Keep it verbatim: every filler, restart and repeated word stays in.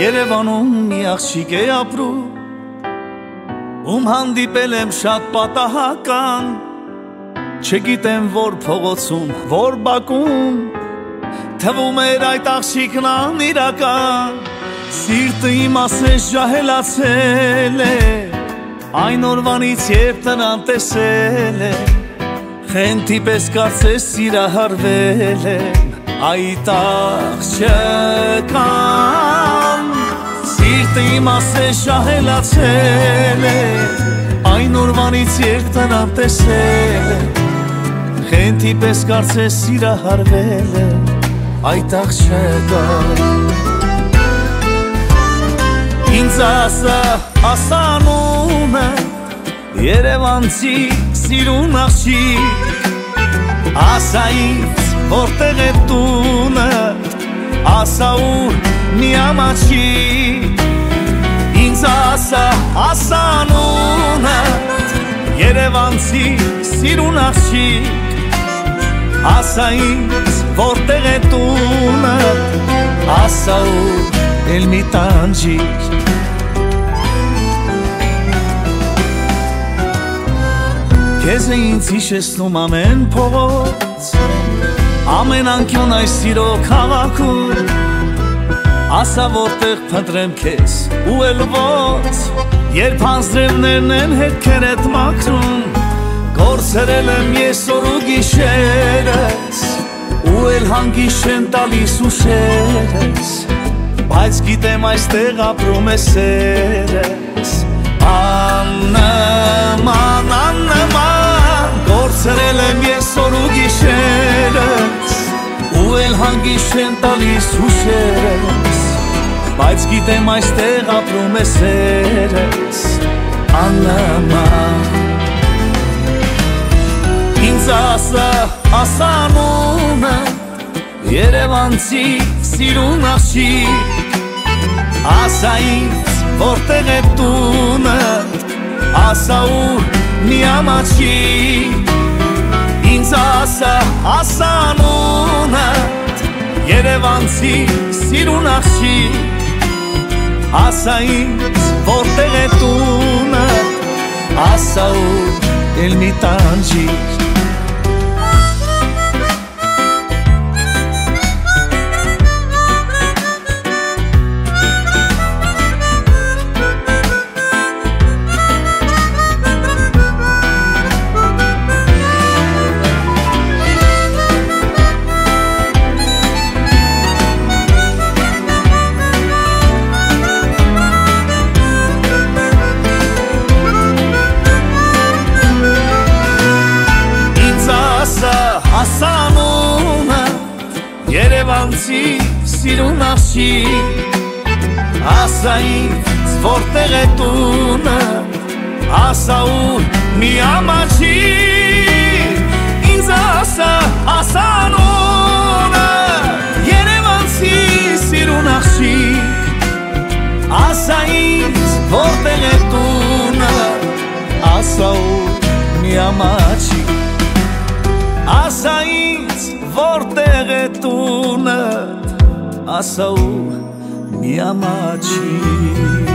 Երևանում մի աղջիկ է ապրում, ում հանդիպել եմ շատ պատահական, չգիտեմ որ փողոցում, որ բակում, թվում էր այդ աղջիկն անիրական, սիրտը իմ ասես ջահելացել է, այն օրվանից երբ նրան տեսել եմ, խենթի պես կարծես սիրահարվել եմ, այդ աղջկան, սիրտը իմ ասես ջահելացել է, այն օրվանից երբ նրան տեսել եմ, խենթի պես կարծես սիրահարվել եմ, այդ աղջկան։ Ինձ ասա, ասանունը, երևանցի սիրուն աղջիկ, ասա ինձ որտեղ է տունը, ասա ուր միամաչիկ, ինձ ասա, ասանունը, երևանցի սիրուն աղջիկ, ասա ինձ որտեղ է տունը, ասա ուր էլ մի տանջիր։ Քեզ է ինձ հիշեցնում ամեն փողոց, ամեն անկյուն այս սիրո քաղաքում, ասա որտեղ փնտրեմ քեզ ու էլ ոնց, երբ հանձրևներն են հետքերդ մաքրում, կորցրել եմ ես օր ու գիշերս, ու էլ հանգիստ չեն տալիս ուշերս, բայց գիտեմ այստեղ ապրում է սերս, աննման, աննման, կորցրել եմ ես օր ու գիշերս, ու էլ հանգիստ չեն տալիս ուշերս, բայց գիտեմ այստեղ ապրում է սերս, աննման։ Ինձ ասա, ասանունը, երևանցի սիրուն աղջիկ, ասա ինձ որտեղ է տունը, ասա ուր միամաչիկ, ինձ ասա, ասանունը, երևանցի սիրուն աղջիկ, ասա ինձ որտեղ է տունը, ասա ուր էլ մի տանջիր։ Ասանունը, երևանցի սիրուն աղջիկ, ասա ինձ որտեղ է տունը, ասա ուր միամաչիկ, ինձ ասա, ասանունը, երևանցի սիրուն աղջիկ, ասա ինձ որտեղ է տունը, ասա ուր միամաչիկ, ասա ինձ որտեղ է տունը, ասա ուր միամաչիկ։